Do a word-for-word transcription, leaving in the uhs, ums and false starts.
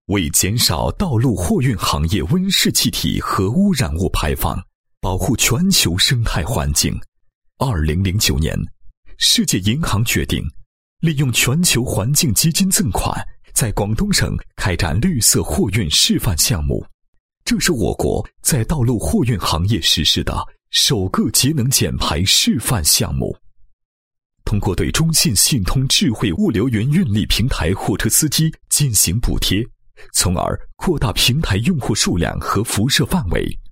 为减少道路货运行业温室气体和污染物排放，保护全球生态环境，二零零九年，世界银行决定利用全球环境基金赠款，在广东省开展绿色货运示范项目。这是我国在道路货运行业实施的首个节能减排示范项目。通过对中信信通智慧物流云运力平台货车司机进行补贴，从而扩大平台用户数量和辐射范围，